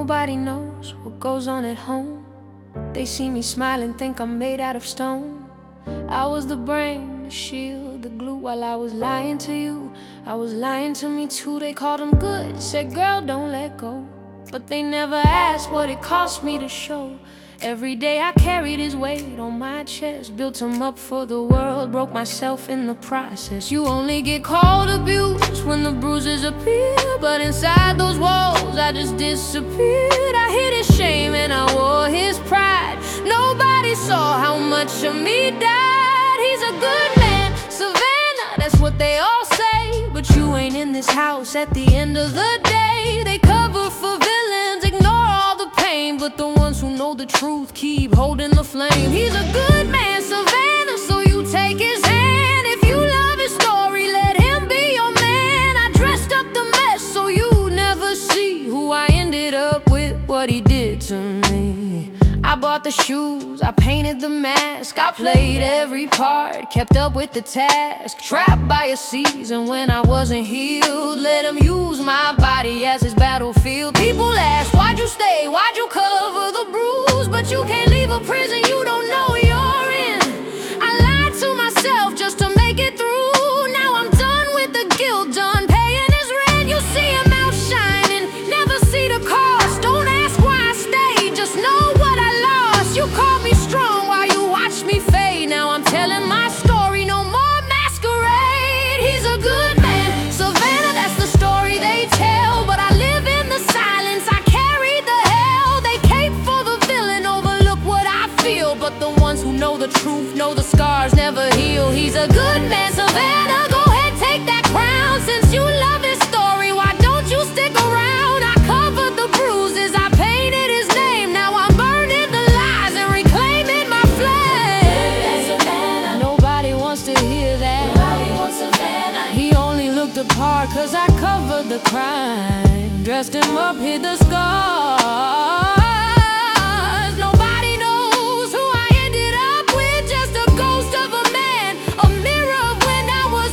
Nobody knows what goes on at home. They see me smile and think I'm made out of stone. I was the brain, the shield, the glue. While I was lying to you, I was lying to me too. They called them good, said girl don't let go, but they never asked what it cost me to show. Every day I carried his weight on my chest, built him up for the world, broke myself in the process. You only get called abuse when the bruises appear, but inside those walls I just disappeared. I hid his shame and I wore his pride. Nobody saw how much of me died. He's a good man, Savannah, that's what they all say, but you ain't in this house at the end of the day. They cover for villains, ignore all the pain, but the ones who know the truth keep holding the flame. He's a good man, Savannah, so you take his hand. If you love his story, let him be your man. I dressed up the mess so you never see who I ended up with, what he did to me. I bought the shoes, I painted the mask, I played every part, kept up with the task. Trapped by a season when I wasn't healed, let him use my body as his battlefield. People ask, why'd you stay, why'd you cover the bruise? But you can't leave a prison you don't know you're in. I lied to myself just to make it through. Now I'm done with the guilt, done paying his rent. You see him out shining, never see the cost. Don't ask why I stayed, just know what I lost. You called me strong while you watched me fade. Now I'm telling my story, no more masquerade. He's a good man, Savannah, that's the story they tell, but I live in the silence, I carry the hell. They cape for the villain, overlook what I feel, but the ones who know the truth know the scars never heal. He's a good man, Savannah, go ahead, take that crown. Since you love his story, why don't you stick around? I covered the bruises, I painted his name. Now I'm burning the lies and reclaiming my flame. Nobody wants to hear that. He only looked the part cause I covered the crime, dressed him up, hid the scars. Nobody knows who I ended up with, just a ghost of a man, a mirror of when I was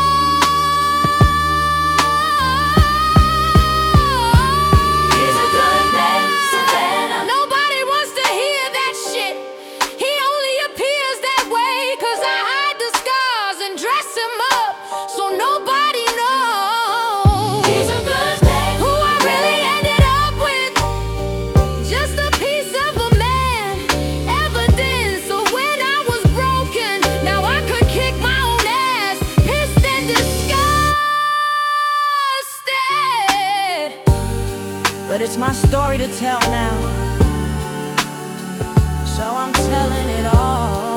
lost. He's a good man, Savannah. Nobody wants to hear that shit. He only appears that way cause I hide the scars and dress him up so nobody knows. He's a good man, who I really ended up with, just a piece of a man, evidence of when I was broken. Now I could kick my own ass, pissed and disgusted, but it's my story to tell now, so I'm telling it all.